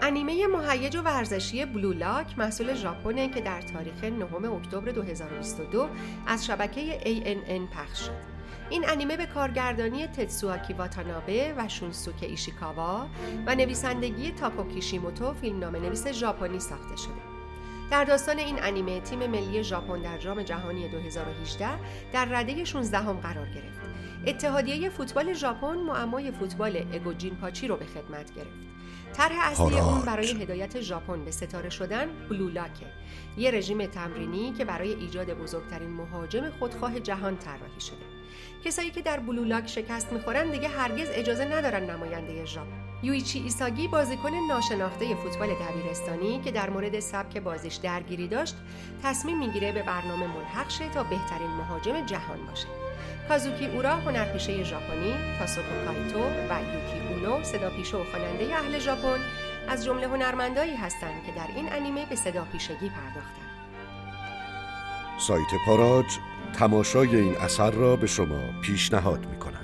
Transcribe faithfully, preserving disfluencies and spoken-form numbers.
انیمه مهیج و ورزشی بلو لاک محصول ژاپنه که در تاریخ نهم اکتبر دو هزار و بیست و دو از شبکه ای ان ان پخش شد. این انیمه به کارگردانی تتسوآکی واتانابه و شونسوکه ایشیکاوا و نویسندگی تاکو کیشیموتو، فیلمنامه نویس ژاپنی ساخته شده. در داستان این انیمه تیم ملی ژاپن در جام جهانی دو هزار و هجده در رده شانزدهم قرار گرفت. اتحادیه فوتبال ژاپن معمای فوتبال اگو جینپاچی رو به خدمت گرفت. طرح اصلی اون برای هدایت ژاپن به ستاره شدن بلو لاکه، یه رژیم تمرینی که برای ایجاد بزرگترین مهاجم خودخواه جهان طراحی شده. کسایی که در بلو لاک شکست می‌خورن دیگه هرگز اجازه ندارن نماینده ژاپن. یویچی ایساگی بازیکن ناشناخته فوتبال دبیرستانی که در مورد سبک بازیش درگیری داشت، تصمیم میگیره به برنامه ملحق شه تا بهترین مهاجم جهان باشه. کازوکی اورا هنرپیشه ژاپنی، تاسوکو کایتو و یوکی اونو صداپیشه و خواننده اهل ژاپن از جمله هنرمندایی هستند که در این انیمه به صداپیشگی پرداختند. سایت پاراج تماشای این اثر را به شما پیشنهاد می‌کند.